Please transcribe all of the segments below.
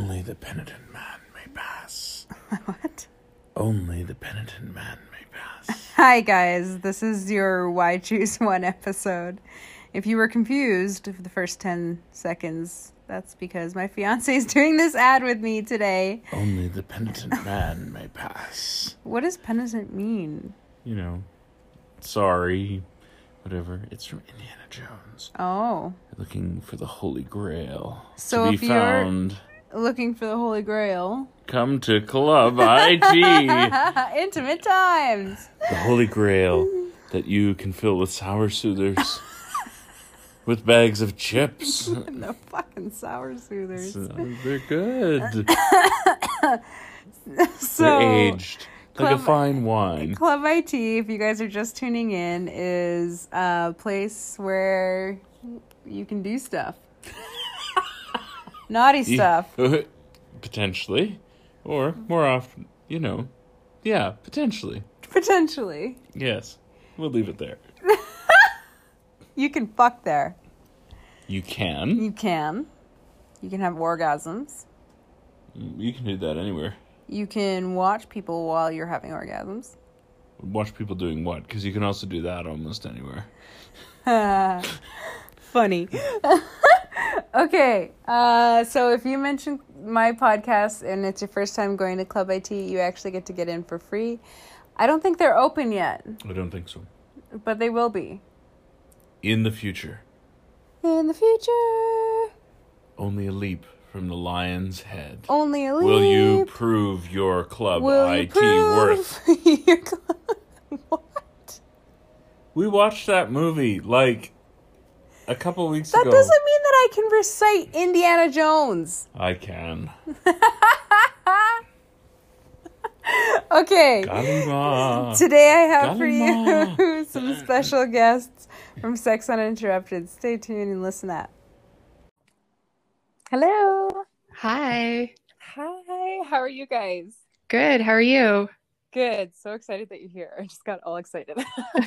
Only the penitent man may pass. What? Only the penitent man may pass. Hi guys, this is your Why Choose One episode. If you were confused for the first 10 seconds, that's because my fiance is doing this ad with me today. Only the penitent man may pass. What does penitent mean? You know, sorry, whatever. It's from Indiana Jones. Oh. Looking for the Holy Grail. So to be if you're found. Looking for the Holy Grail. Come to Club IT. Intimate times. The Holy Grail that you can fill with sour soothers. With bags of chips. No fucking sour soothers. They're good. So, they're aged. Like a Club- fine wine. Club IT, if you guys are just tuning in, is a place where you can do stuff. Naughty stuff. Potentially. Or, more often, you know. Yeah, potentially. Potentially. Yes. We'll leave it there. You can fuck there. You can. You can. You can have orgasms. You can do that anywhere. You can watch people while you're having orgasms. Watch people doing what? Because you can also do that almost anywhere. Funny. Okay, so if you mention my podcast and it's your first time going to Club IT, you actually get to get in for free. I don't think they're open yet. I don't think so. But they will be. In the future. In the future. Only a leap from the lion's head. Only a leap. Will you prove your Club IT worth? Your club... What? We watched that movie like a couple weeks ago. That doesn't mean that I can recite Indiana Jones. I can. Okay. Galima. Today I have Galima. for you some special guests from Sex Uninterrupted. Stay tuned and listen up. Hello. Hi. Hi. How are you guys? Good. How are you? Good. So excited that you're here. I just got all excited.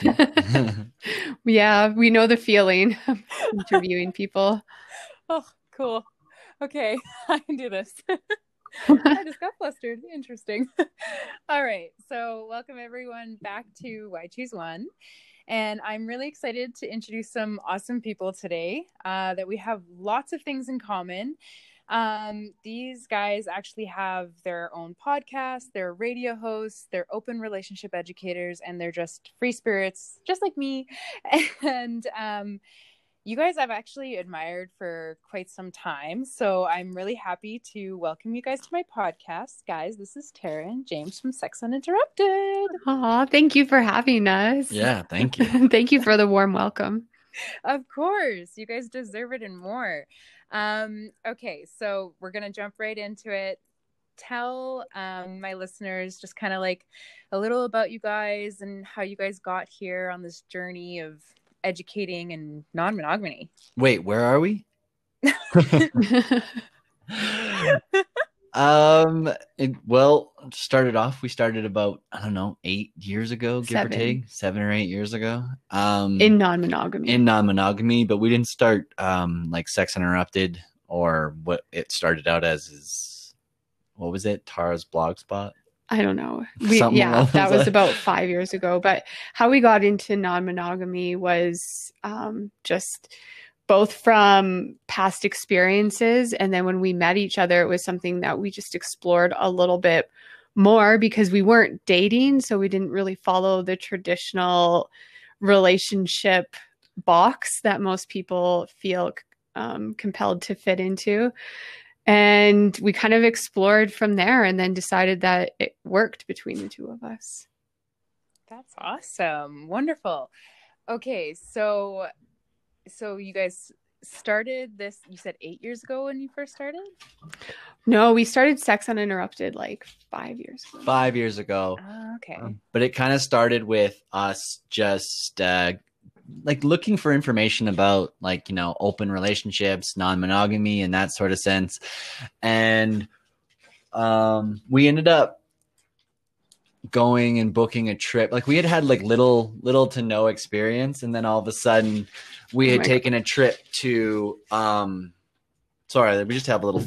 Yeah, we know the feeling of interviewing people. Oh, cool. Okay. I can do this. I just got flustered. Interesting. All right. So welcome everyone back to Why Choose One. And I'm really excited to introduce some awesome people today that we have lots of things in common. These guys actually have their own podcast, they're radio hosts, they're open relationship educators, and they're just free spirits, just like me. And you guys I've actually admired for quite some time. So I'm really happy to welcome you guys to my podcast. Guys, this is Tara and James from Sex Uninterrupted. Aw, thank you for having us. Yeah, thank you. Thank you for the warm welcome. Of course, you guys deserve it and more. Okay, so we're going to jump right into it. Tell my listeners just kind of like a little about you guys and how you guys got here on this journey of educating and non-monogamy. Wait, where are we? Started off, we started about, 8 years ago, give or take, 7 or 8 years ago. In non-monogamy. But we didn't start like Sex Interrupted, or what it started out as is, what was it? Tara's Blogspot? I don't know. That That was about 5 years ago. But how we got into non-monogamy was just both from past experiences. And then when we met each other, it was something that we just explored a little bit more because we weren't dating. So we didn't really follow the traditional relationship box that most people feel compelled to fit into. And we kind of explored from there and then decided that it worked between the two of us. That's awesome. Wonderful. Okay, so you guys started this, you said 8 years ago when you first started? No, we started Sex Uninterrupted like 5 years ago. 5 years ago. Oh, okay. But it kind of started with us just like looking for information about open relationships, non-monogamy, and that sort of sense. And we ended up going and booking a trip. Like we had like little to no experience, and then all of a sudden we had taken a trip to sorry, we just have a little thing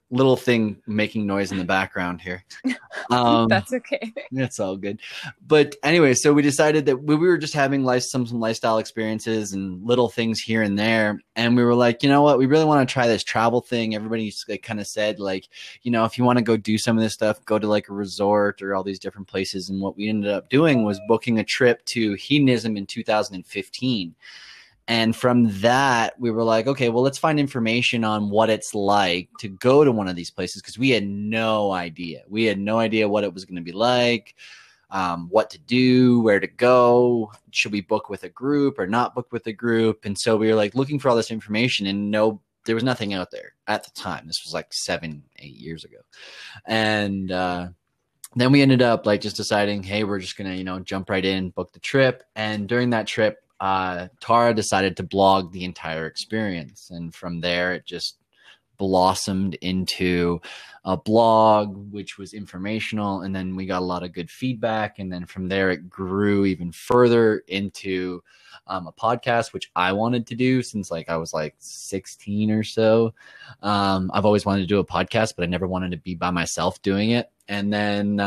little thing making noise in the background here. That's okay. It's all good. But anyway, so we decided that we were just having some lifestyle experiences and little things here and there. And we were like, you know what? We really want to try this travel thing. Everybody like kind of said, like, you know, if you want to go do some of this stuff, go to like a resort or all these different places. And what we ended up doing was booking a trip to Hedonism in 2015. And from that, we were like, okay, well, let's find information on what it's like to go to one of these places, because we had no idea. We had no idea what it was going to be like, what to do, where to go. Should we book with a group or not book with a group? And so we were like looking for all this information, and there was nothing out there at the time. This was like 7-8 years ago. And then we ended up like just deciding, hey, we're just going to, you know, jump right in, book the trip. And during that trip, Tara decided to blog the entire experience. And from there, it just blossomed into a blog, which was informational. And then we got a lot of good feedback. And then from there, it grew even further into a podcast, which I wanted to do since like I was like 16 or so. I've always wanted to do a podcast, but I never wanted to be by myself doing it. And then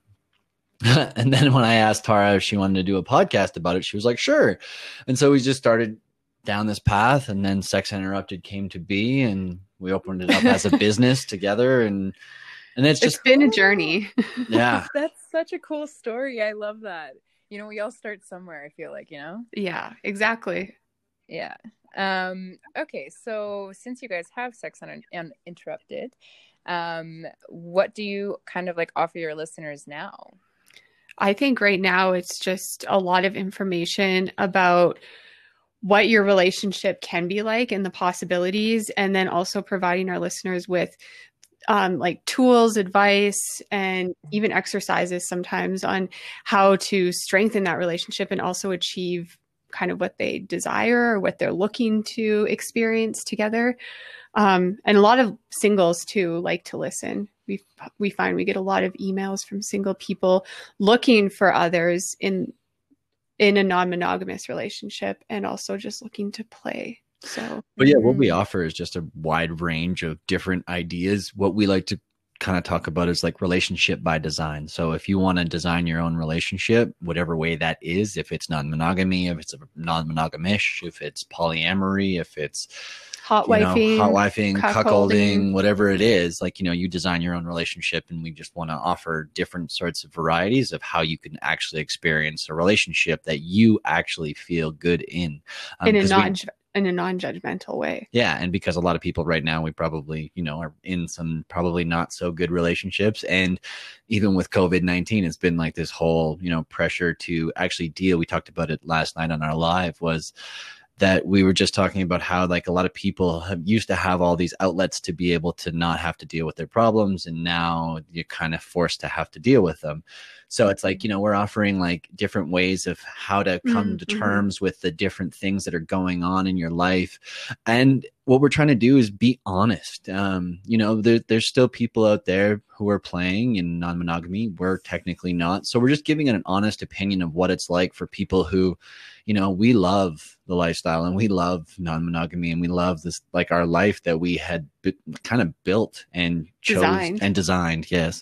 and then when I asked Tara if she wanted to do a podcast about it, she was like, sure. And so we just started down this path, and then Sex Uninterrupted came to be, and we opened it up as a business together. And it's been a journey. Yeah. That's such a cool story. I love that. You know, we all start somewhere, I feel like, you know? Yeah, exactly. Yeah. Okay. So since you guys have Sex Uninterrupted, what do you kind of like offer your listeners now? I think right now it's just a lot of information about what your relationship can be like and the possibilities, and then also providing our listeners with like tools, advice, and even exercises sometimes on how to strengthen that relationship and also achieve kind of what they desire or what they're looking to experience together. And a lot of singles too like to listen. We find we get a lot of emails from single people looking for others in a non-monogamous relationship, and also just looking to play. So, but yeah, what we offer is just a wide range of different ideas. What we like to kind of talk about is like relationship by design. So if you want to design your own relationship, whatever way that is, if it's non-monogamy, if it's a non-monogamish, if it's polyamory, if it's hot wifing, cuckolding, whatever it is, like, you know, you design your own relationship, and we just want to offer different sorts of varieties of how you can actually experience a relationship that you actually feel good in a non-judgmental way. Yeah. And because a lot of people right now, we probably, you know, are in some probably not so good relationships. And even with COVID-19, it's been like this whole, you know, pressure to actually deal. We talked about it last night on our live, was that we were just talking about how like a lot of people used to have all these outlets to be able to not have to deal with their problems. And now you're kind of forced to have to deal with them. So it's like, you know, we're offering like different ways of how to come to terms with the different things that are going on in your life. And what we're trying to do is be honest. You know, there's still people out there who are playing in non-monogamy. We're technically not. So we're just giving an honest opinion of what it's like for people who, you know, we love the lifestyle and we love non-monogamy and we love this, like our life that we had kind of built and designed. Yes.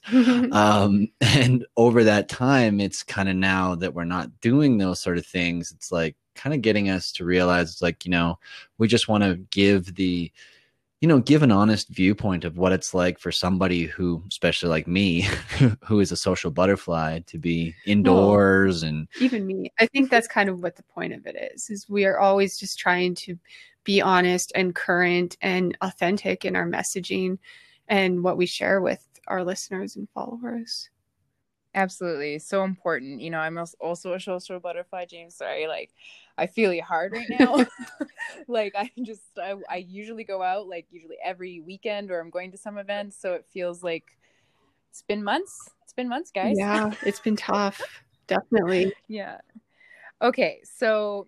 And over that time, it's kind of now that we're not doing those sort of things, it's like kind of getting us to realize it's like, you know, we just want to give give an honest viewpoint of what it's like for somebody who, especially like me, who is a social butterfly, to be indoors. And even me, I think that's kind of what the point of it is we are always just trying to be honest and current and authentic in our messaging and what we share with our listeners and followers. Absolutely. So important. You know, I'm also a social butterfly, James. Sorry, like I feel you hard right now. Like I usually go out like usually every weekend, or I'm going to some events. So it feels like it's been months. It's been months, guys. Yeah, it's been tough. Definitely. Yeah. Okay. So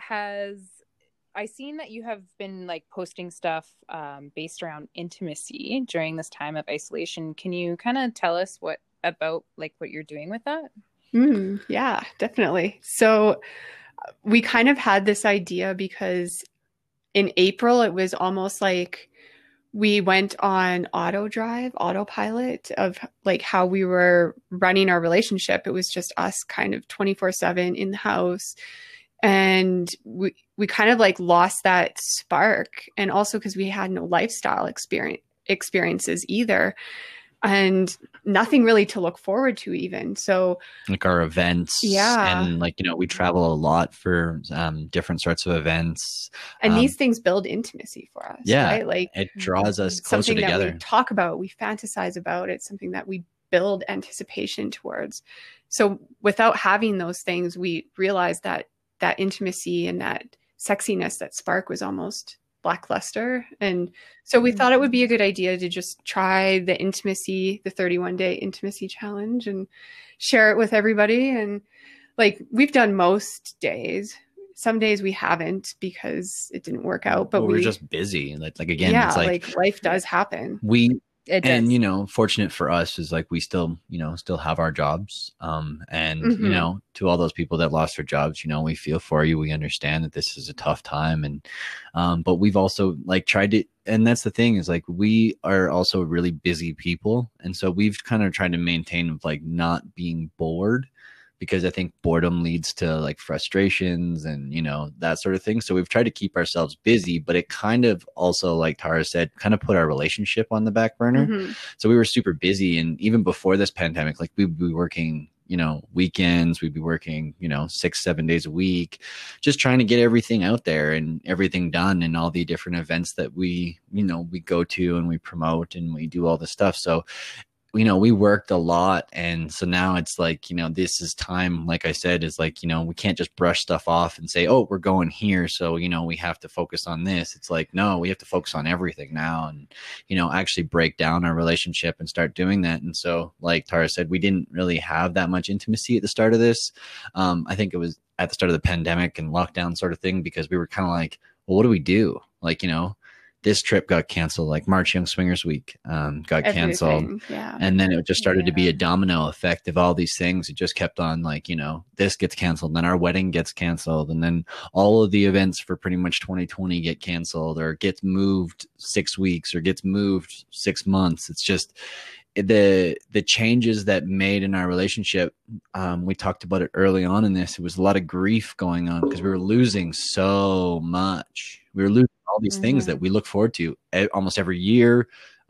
I seen that you have been like posting stuff based around intimacy during this time of isolation. Can you kind of tell us what you're doing with that? Yeah, definitely. So we kind of had this idea because in April, it was almost like we went on autopilot of like how we were running our relationship. It was just us kind of 24/7 in the house. And we kind of like lost that spark. And also because we had no lifestyle experiences either. And nothing really to look forward to even. So like our events, and like, you know, we travel a lot for different sorts of events, and these things build intimacy for us. Right? Like it draws us closer together. Something that we talk about, we fantasize about. It's something that we build anticipation towards. So without having those things, we realized that intimacy and that sexiness, that spark, was almost lackluster. And so we thought it would be a good idea to just try the 31-day intimacy challenge, and share it with everybody. And like, we've done most days. Some days we haven't because it didn't work out, but we're just busy. Like again, yeah, it's like life does happen. And, you know, fortunate for us is like, we still have our jobs. And, you know, to all those people that lost their jobs, you know, we feel for you. We understand that this is a tough time. And, but we've also like tried to, and that's the thing, is like, we are also really busy people. And so we've kind of tried to maintain like not being bored, because I think boredom leads to like frustrations and, you know, that sort of thing. So we've tried to keep ourselves busy, but it kind of also, like Tara said, kind of put our relationship on the back burner. So we were super busy. And even before this pandemic, like, we'd be working, you know, weekends, we'd be working, you know, 6-7 days a week, just trying to get everything out there and everything done, and all the different events that we, you know, we go to and we promote and we do all this stuff. So, you know, we worked a lot. And so now it's like, you know, this is time, like I said, is like, you know, we can't just brush stuff off and say, oh, we're going here, so, you know, we have to focus on this. It's like, no, we have to focus on everything now, and, you know, actually break down our relationship and start doing that. And so, like Tara said, we didn't really have that much intimacy at the start of this. I think it was at the start of the pandemic and lockdown sort of thing, because we were kind of like, well, what do we do? Like, you know, this trip got canceled, like March Young Swingers Week got canceled. Yeah. And then it just started to be a domino effect of all these things. It just kept on, like, you know, this gets canceled, then our wedding gets canceled, and then all of the events for pretty much 2020 get canceled, or gets moved 6 weeks, or gets moved 6 months. It's just the changes that made in our relationship. We talked about it early on in this. It was a lot of grief going on because we were losing so much. We were losing all these things that we look forward to almost every year.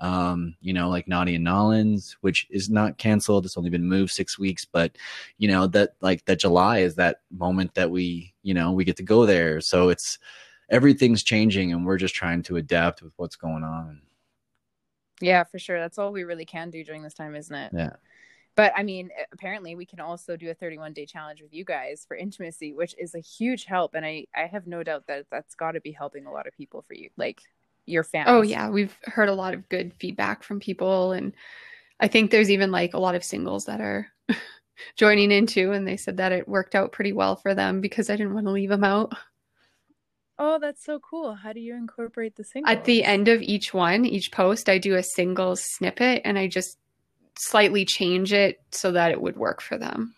You know, like Naughty and Nolans, which is not canceled. It's only been moved 6 weeks, but you know, that like that July is that moment that we, you know, we get to go there. So it's, everything's changing, and we're just trying to adapt with what's going on. Yeah, for sure. That's all we really can do during this time, isn't it? Yeah. But I mean, apparently we can also do a 31-day challenge with you guys for intimacy, which is a huge help. And I have no doubt that that's got to be helping a lot of people for you, like your fans. Oh yeah. We've heard a lot of good feedback from people. And I think there's even like a lot of singles that are joining in too. And they said that it worked out pretty well for them, because I didn't want to leave them out. Oh, that's so cool. How do you incorporate the singles? At the end of each post, I do a singles snippet, and I just slightly change it so that it would work for them.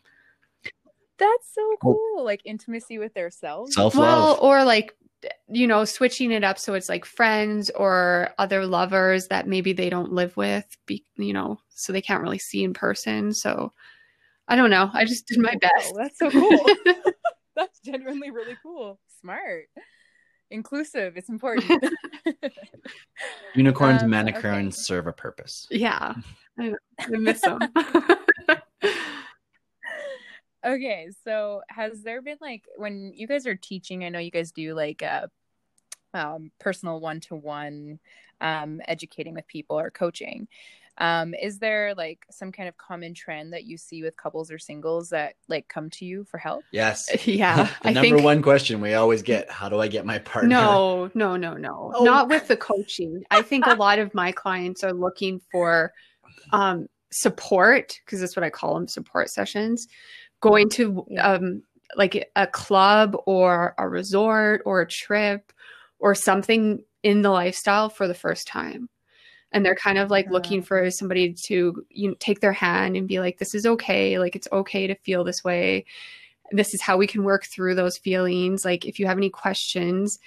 That's so cool. Like intimacy with their selves. Self-love. Well, or like, you know, switching it up so it's like friends or other lovers that maybe they don't live with, you know, so they can't really see in person. So I don't know. I just did my best. That's so cool. That's genuinely really cool. Smart. Inclusive. It's important. Unicorns, manicorns serve a purpose. Yeah. I miss them. Okay. So has there been like, when you guys are teaching, I know you guys do like personal one-to-one educating with people or coaching. Is there like some kind of common trend that you see with couples or singles that like come to you for help? Yes. Yeah. The number one question we always get, how do I get my partner? No. Oh. Not with the coaching. I think a lot of my clients are looking for support, because that's what I call them, support sessions. Going to like a club or a resort or a trip or something in the lifestyle for the first time. And they're kind of like looking for somebody to, you know, take their hand and be like, this is okay. Like, it's okay to feel this way. This is how we can work through those feelings. Like, if you have any questions,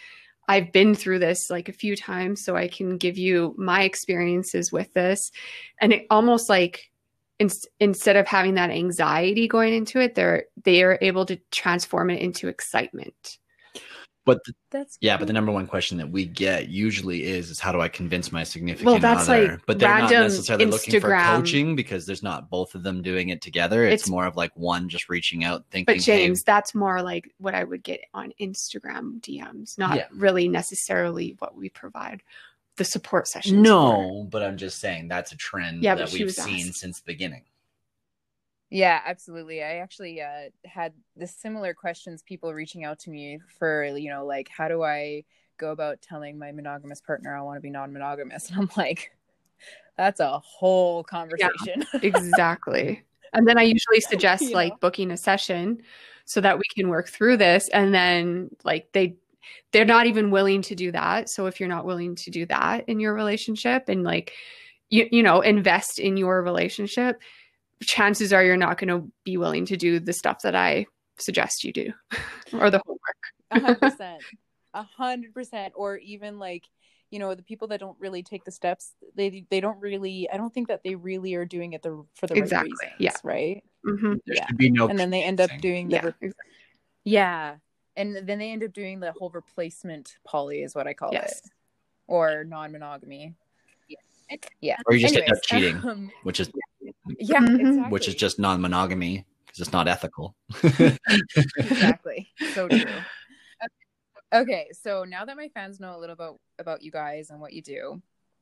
I've been through this like a few times, so I can give you my experiences with this. And it almost like instead of having that anxiety going into it, they are able to transform it into excitement. But That's but the number one question that we get usually is how do I convince my significant Well, that's other? like But they're not random necessarily looking for Instagram. coaching because there's not both of them doing it together. It's more of like one just reaching out thinking, But James, that's more like what I would get on Instagram DMs, not really necessarily what we provide the support sessions. No, but I'm just saying that's a trend that we've seen since the beginning. Yeah, absolutely. I actually had the similar questions, people reaching out to me for, like, how do I go about telling my monogamous partner I want to be non-monogamous? And I'm like, that's a whole conversation. Yeah, exactly. And then I usually suggest like booking a session so that we can work through this. And then like they're not even willing to do that. So if you're not willing to do that in your relationship and like, invest in your relationship, chances are you're not going to be willing to do the stuff that I suggest you do or the homework. 100%. Or even like, the people that don't really take the steps, they don't really, I don't think that they really are doing it for the right reasons. Yeah. Right. Mm-hmm. There should be no, and then they end up doing the and then they end up doing the whole replacement poly is what I call it, or non-monogamy. Yeah. Or you just end up cheating, which is exactly. which is just non-monogamy because it's not ethical. Exactly. So true. Okay, so now that my fans know a little about you guys and what you do,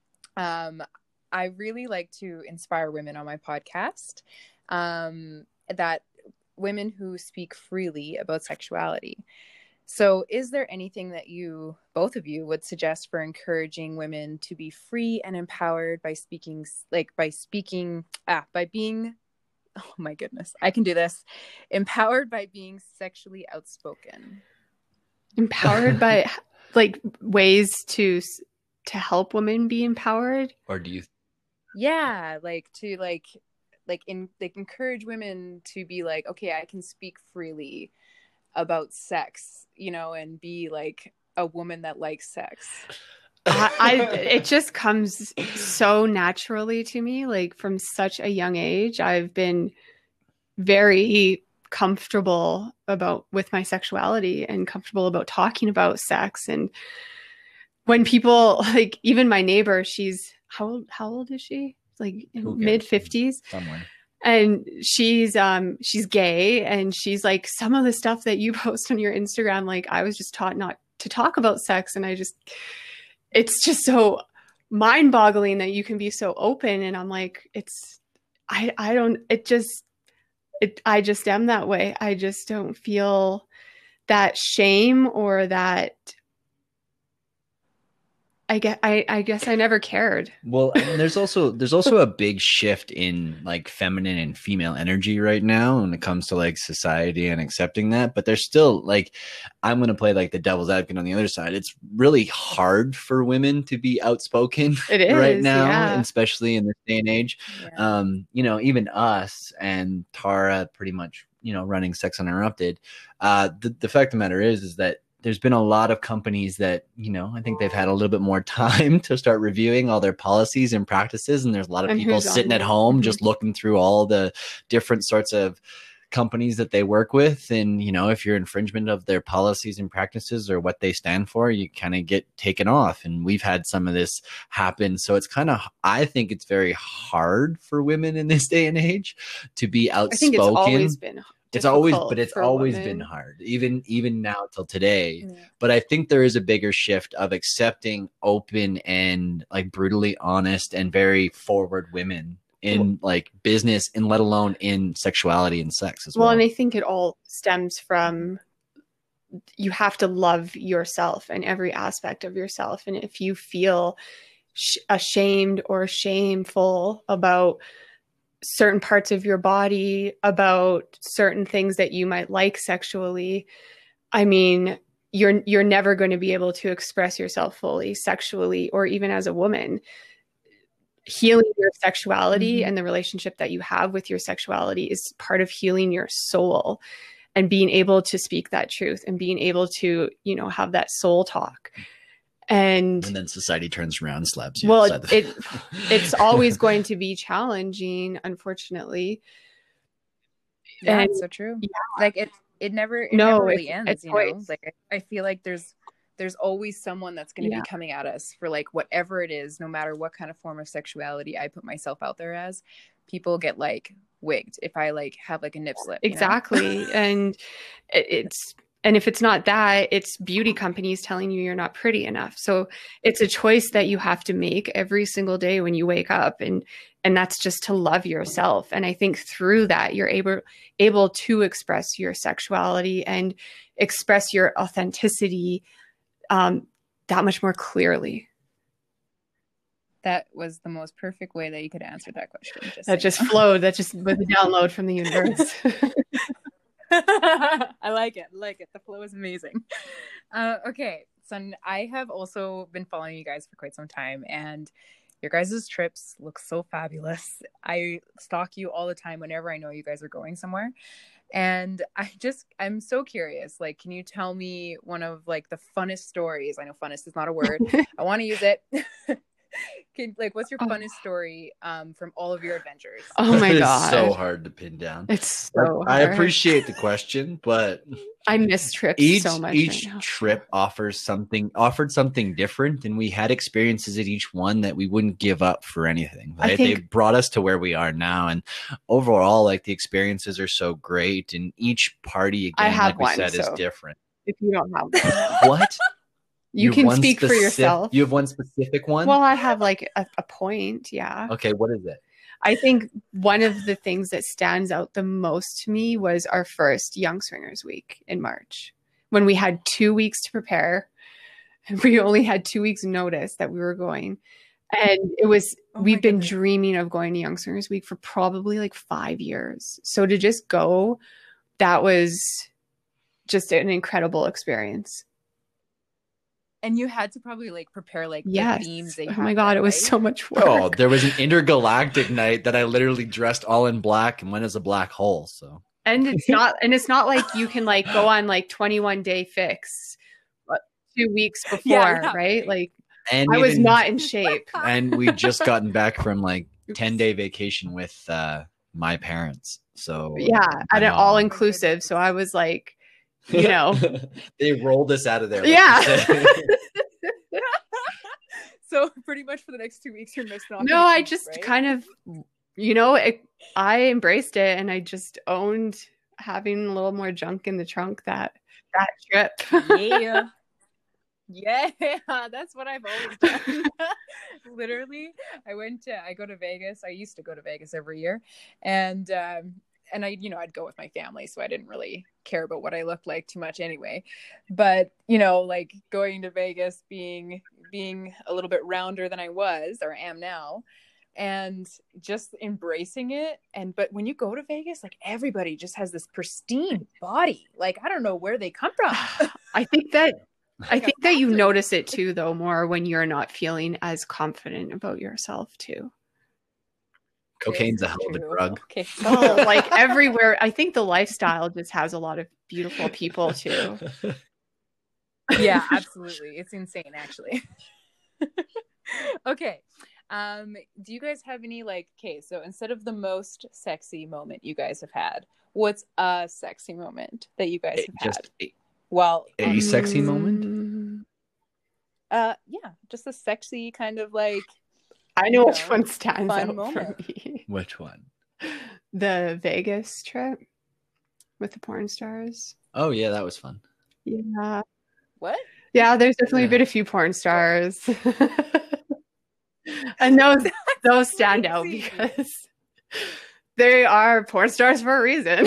I really like to inspire women on my podcast, that women who speak freely about sexuality. So is there anything that both of you would suggest for encouraging women to be free and empowered by being, oh my goodness, I can do this, empowered by being sexually outspoken? Empowered by like ways to help women be empowered? Or do you? Yeah, like to encourage women to be like, okay, I can speak freely about sex, and be like a woman that likes sex. It just comes so naturally to me, like from such a young age. I've been very comfortable with my sexuality and comfortable about talking about sex. And when people, like even my neighbor, she's how old is she? Like mid 50s somewhere. And she's gay, and she's like, some of the stuff that you post on your Instagram, like I was just taught not to talk about sex. And it's just so mind boggling that you can be so open. And I'm like, I just am that way. I just don't feel that shame or that. I guess I never cared. Well, and there's also a big shift in like feminine and female energy right now when it comes to like society and accepting that. But there's still like, I'm going to play like the devil's advocate on the other side. It's really hard for women to be outspoken right now, especially in this day and age. Yeah. Even us and Tara pretty much, running Sex Uninterrupted. The fact of the matter is that there's been a lot of companies that, I think they've had a little bit more time to start reviewing all their policies and practices. And there's a lot of people sitting at home just looking through all the different sorts of companies that they work with. And, if you're infringement of their policies and practices or what they stand for, you kind of get taken off. And we've had some of this happen. So it's I think it's very hard for women in this day and age to be outspoken. I think it's always been it's always been hard, even now till today. Yeah. But I think there is a bigger shift of accepting open and like brutally honest and very forward women in like business and let alone in sexuality and sex as well. Well, and I think it all stems from you have to love yourself and every aspect of yourself. And if you feel ashamed or shameful about certain parts of your body, about certain things that you might like sexually, I mean, you're never going to be able to express yourself fully sexually or even as a woman. Healing your sexuality and the relationship that you have with your sexuality is part of healing your soul. and being able to speak that truth and being able to, you know, have that soul talk. And then society turns around and slaps you. well, upside the- it's always going to be challenging, unfortunately. Yeah, And it's so true. yeah. Like it never No, really it's ends, you know? choice. Like I feel like there's always someone that's going to Yeah. be coming at us for like whatever it is, no matter what kind of form of sexuality I put myself out there as. People get like wigged if I like have like a nip slip. You know? Exactly. And and if it's not that, it's beauty companies telling you you're not pretty enough. So it's a choice that you have to make every single day when you wake up. And that's just to love yourself. And I think through that, you're able to express your sexuality and express your authenticity that much more clearly. That was the most perfect way that you could answer that question. That just flowed. That just was a download from the universe. I like it. The flow is amazing. Okay. So I have also been following you guys for quite some time, and your guys' trips look so fabulous. I stalk you all the time whenever I know you guys are going somewhere. And I'm so curious. Like, can you tell me one of like the funnest stories? I know funnest is not a word. I want to use it. What's your funnest story from all of your adventures? Oh my It's god, so hard to pin down. it's so I hard. appreciate the question, but I miss trips so much. each right now. trip offered something different, and we had experiences at each one that we wouldn't give up for anything. I Right? think- They brought us to where we are now, and overall, like the experiences are so great, and each party again, I have like we one, said, is so- different. If you don't have one, What? you have can one speak for yourself. You have one specific one? Well, I have like a point. Yeah. Okay, what is it? I think one of the things that stands out the most to me was our first Young Swingers Week in March, when we had 2 weeks to prepare. We only had 2 weeks notice that we were going. And it was, Oh my we've been goodness. dreaming of going to Young Swingers Week for probably like 5 years. So to just go, that was just an incredible experience. And you had to probably like prepare like Yes. the themes. They Oh had my God, there, it was right? so much work. Oh, there was an intergalactic night that I literally dressed all in black and went as a black hole. So And it's not like you can like go on like 21-day fix 2 weeks before, Yeah, right? right. Like and I we was didn't- not in shape. and we just gotten back from like 10-day vacation with my parents. So Yeah, I at an know. all inclusive. So I was like, you know, they rolled us out of there. Yeah. you said. So pretty much for the next 2 weeks, you're missing out. no, I just kind of, you know, I embraced it and I just owned having a little more junk in the trunk that trip. Yeah. Yeah, that's what I've always done. Literally, I go to Vegas. I used to go to Vegas every year. And I, you know, I'd go with my family, so I didn't really care about what I looked like too much anyway. But, you know, like going to Vegas, being a little bit rounder than I was or am now, and just embracing it. But when you go to Vegas, like everybody just has this pristine body. Like, I don't know where they come from. I think that you athlete. notice it too, though, more when you're not feeling as confident about yourself too. Cocaine's a hell of a True. drug. Okay. Oh, like everywhere. I think the lifestyle just has a lot of beautiful people too. Yeah, absolutely. It's insane, actually. Okay. Do you guys have any so instead of the most sexy moment you guys have had, what's a sexy moment that you guys have had? Well, A sexy moment? Mm, yeah, just a sexy kind of like I know You which know, one stands fun out moment. for me. Which one? The Vegas trip with the porn stars. Oh yeah, that was fun. Yeah. what? Yeah, there's definitely Yeah. been a few porn stars. And those stand out crazy. because they are porn stars for a reason.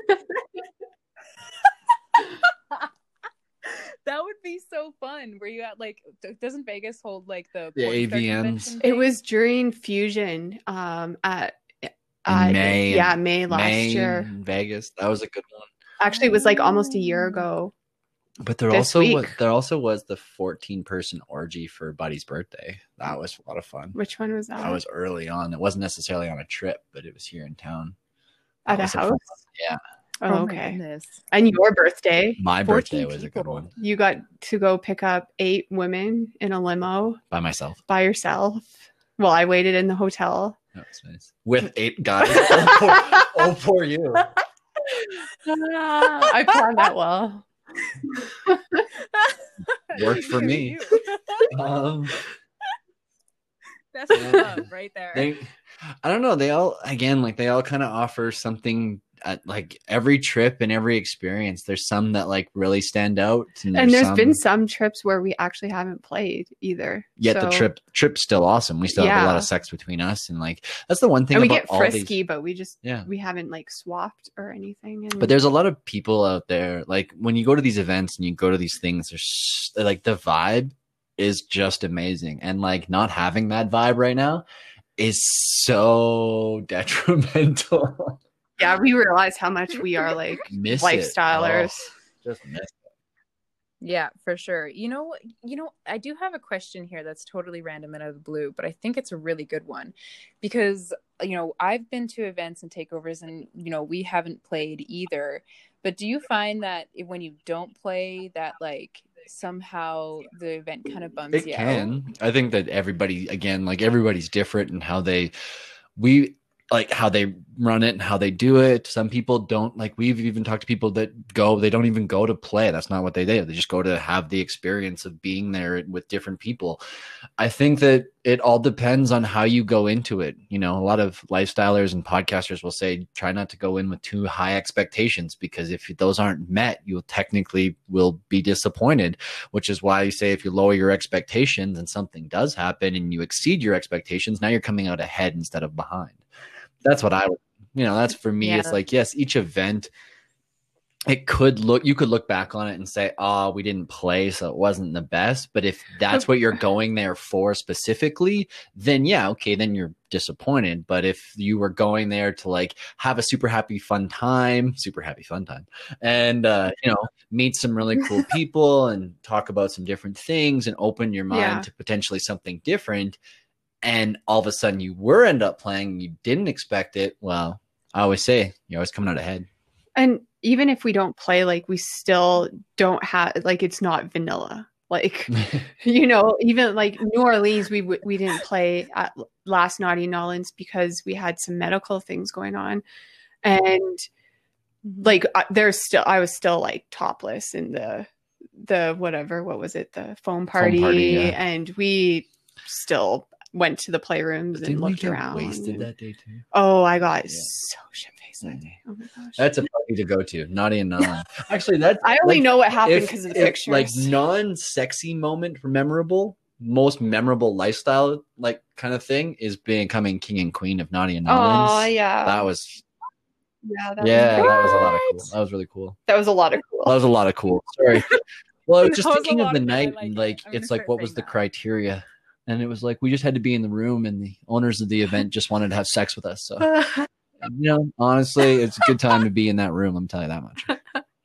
That would be so fun. Were you at doesn't Vegas hold like the The porn star AVNs? convention It thing? was during Fusion at May. May last May year. in Vegas. That was a good one. Actually, it was like almost a year ago. But there This also week. was the 14-person orgy for Buddy's birthday. That was a lot of fun. Which one was that? That was early on. It wasn't necessarily on a trip, but it was here in town. At That a was house. fun- Yeah. Oh, my okay. goodness. And your birthday, My 14 birthday was a good people. one you got to go pick up 8 women in a limo by myself. by yourself while I waited in the hotel. That was nice. With 8 guys. Oh, poor you. I planned that well. Worked for You, me. you. That's Yeah. love right there. I don't know. They all kind of offer something at like every trip and every experience. There's some that like really stand out. And there's been some trips where we actually haven't played either. Yet So- the trip's still awesome. We still have a lot Yeah. of sex between us. And like, that's the one thing and we about get all frisky, these. but Yeah. we haven't like swapped or anything. And But there's a lot of people out there. Like when you go to these events and you go to these things, there's like the vibe is just amazing. And like not having that vibe right now is so detrimental. yeah, we realize how much we are like Miss it. lifestylers. Oh, just miss it. Yeah, for sure. You know, I do have a question here that's totally random and out of the blue, but I think it's a really good one because, I've been to events and takeovers and, we haven't played either. But do you find that when you don't play that like somehow the event kind of bums It you out? can. I think that everybody's different in how they run it and how they do it. Some people don't, like we've even talked to people that they don't even go to play. That's not what they do. They just go to have the experience of being there with different people. I think that it all depends on how you go into it. A lot of lifestylers and podcasters will say, try not to go in with too high expectations because if those aren't met, you'll technically will be disappointed, which is why you say if you lower your expectations and something does happen and you exceed your expectations, now you're coming out ahead instead of behind. That's what I would, that's for me. Yeah. It's like, yes, each event, you could look back on it and say, oh, we didn't play, so it wasn't the best. But if that's what you're going there for specifically, then yeah, okay, then you're disappointed. But if you were going there to like have a super happy fun time and, meet some really cool people and talk about some different things and open your mind Yeah. to potentially something different, and all of a sudden you end up playing, you didn't expect it. Well, I always say you're always coming out ahead. And even if we don't play, like we still don't have like it's not vanilla. Like even like New Orleans, we didn't play at last Naughty Nolans because we had some medical things going on, and like I was still like topless in the whatever, what was it, the foam party, yeah. and we still went to the playrooms and looked around. Wasted that day too. Oh, I got Yeah. so shit faced that day. Oh my gosh. That's a party to go to. Naughty and non. Actually, that's I only like, know what happened because of the pictures. Like non-sexy moment memorable, most memorable lifestyle like kind of thing is becoming king and queen of Naughty and Nolans. Oh yeah, That was that that was was a lot of great. cool. That was really cool. That was a lot of cool. That was a lot of cool. Sorry. Well, I was just That was a thinking of lot the of it. I night like and it. like I'm gonna it's like start what was saying the that. criteria? And it was like we just had to be in the room and the owners of the event just wanted to have sex with us. So honestly, it's a good time to be in that room, I'm telling you that much.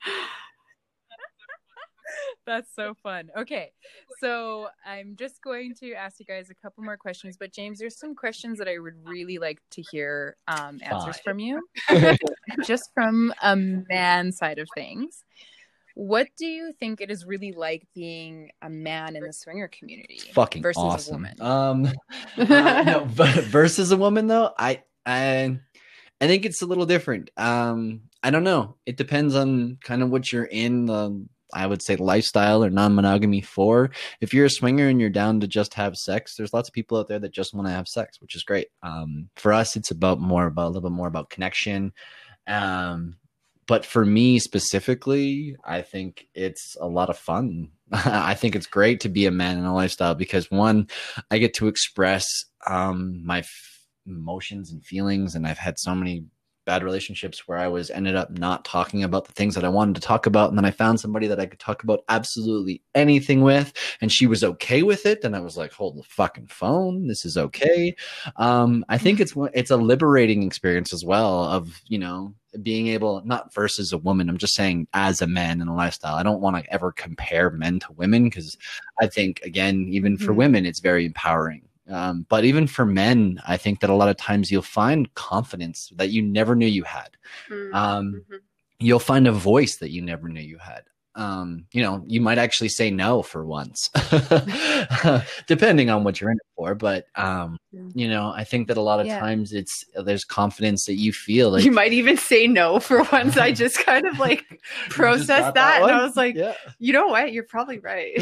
That's so fun. Okay, so I'm just going to ask you guys a couple more questions, but James, there's some questions that I would really like to hear answers Fine. from you, just from a man side of things. What do you think it is really like being a man in the swinger community Fucking versus awesome. a woman? No, but versus a woman though, I think it's a little different. I don't know. It depends on kind of what you're in the, I would say, lifestyle or non-monogamy for. If you're a swinger and you're down to just have sex, there's lots of people out there that just want to have sex, which is great. For us, it's a little bit more about connection. But for me specifically, I think it's a lot of fun. I think it's great to be a man in a lifestyle because one, I get to express my emotions and feelings, and I've had so many bad relationships where I ended up not talking about the things that I wanted to talk about, and then I found somebody that I could talk about absolutely anything with, and she was okay with it, and I was like, hold the fucking phone, this is okay. I think it's a liberating experience as well of being able, not versus a woman, I'm just saying as a man in a lifestyle. I don't want to ever compare men to women because I think, again, even for women, it's very empowering. But even for men, I think that a lot of times you'll find confidence that you never knew you had. you'll find a voice that you never knew you had. You might actually say no for once, depending on what you're in it for. But, I think that a lot of times there's confidence that you feel like you might even say no for once. I just kind of like processed that and I was like, you know what? You're probably right.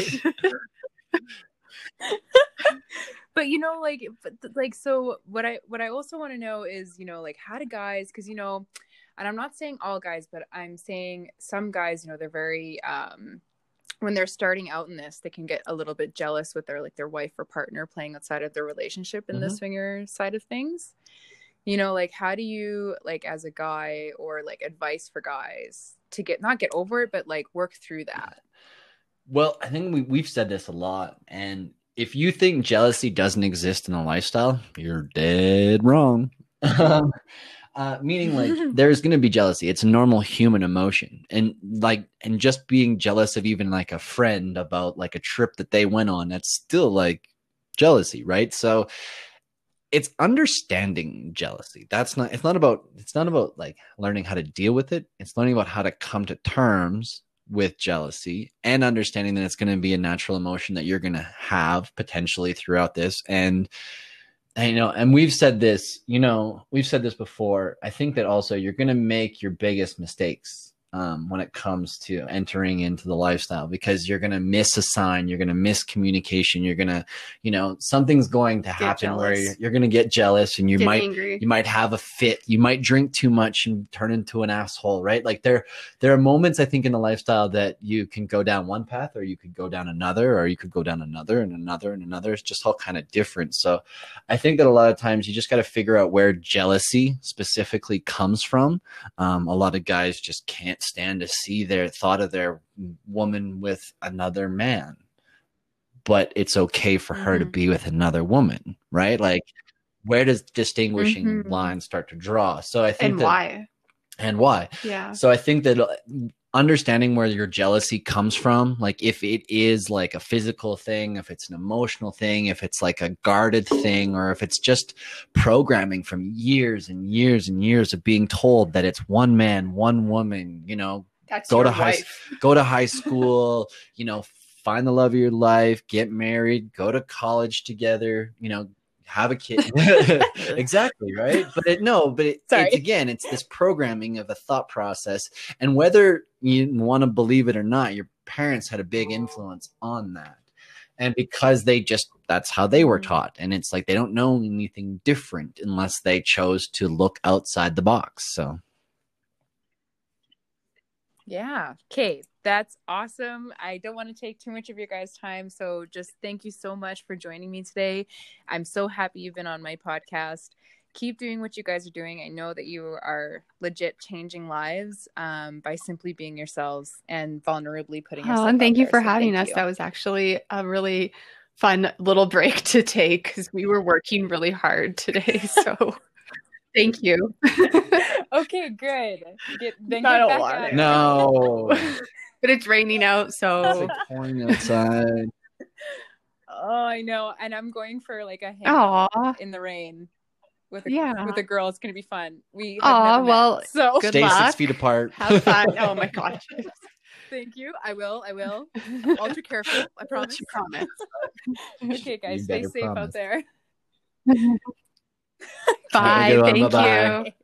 But so what I also want to know is, like, how do guys, because and I'm not saying all guys, but I'm saying some guys, they're very when they're starting out in this, they can get a little bit jealous with their wife or partner playing outside of their relationship in the swinger side of things. Like, how do you, like, as a guy, or like advice for guys to not get over it, but like work through that? Well, I think we've said this a lot, and if you think jealousy doesn't exist in the lifestyle, you're dead wrong. Meaning, like, there's going to be jealousy. It's a normal human emotion. And just being jealous of even like a friend about like a trip that they went on, that's still like jealousy, right? So it's understanding jealousy. It's not about like learning how to deal with it. It's learning about how to come to terms with jealousy and understanding that it's going to be a natural emotion that you're going to have potentially throughout this. And we've said this before. I think that also you're going to make your biggest mistakes when it comes to entering into the lifestyle, because you're going to miss a sign, you're going to miss communication, you're going to, something's going to happen where you're going to get jealous, and you might have a fit, you might drink too much and turn into an asshole, right? Like there are moments, I think, in the lifestyle that you can go down one path, or you could go down another, or you could go down another and another and another. It's just all kind of different. So I think that a lot of times you just got to figure out where jealousy specifically comes from. A lot of guys just can't stand to see their thought of their woman with another man, but it's okay for her to be with another woman, right? Like, where does distinguishing lines start to draw? So I think why? Yeah. So I think that understanding where your jealousy comes from, like if it is like a physical thing, if it's an emotional thing, if it's like a guarded thing, or if it's just programming from years and years and years of being told that it's one man, one woman, that's go to high school, find the love of your life, get married, go to college together, have a kid. Exactly, right? But it's this programming of a thought process, and whether you want to believe it or not, your parents had a big influence on that. And because that's how they were taught, and it's like they don't know anything different unless they chose to look outside the box. So yeah. Okay. That's awesome. I don't want to take too much of your guys' time. So just thank you so much for joining me today. I'm so happy you've been on my podcast. Keep doing what you guys are doing. I know that you are legit changing lives by simply being yourselves and vulnerably putting yourself out there. And thank you for having us. That was actually a really fun little break to take, because we were working really hard today. So thank you. Okay, good. No. But it's raining out, so it's like pouring outside. Oh, I know. And I'm going for like a hangout in the rain with a girl. It's gonna be fun. We have never met, so good stay luck. 6 feet apart. Have fun. Oh my gosh. Thank you. I will. Ultra careful. I promise. Okay, guys, stay safe out there. Bye. Thank you.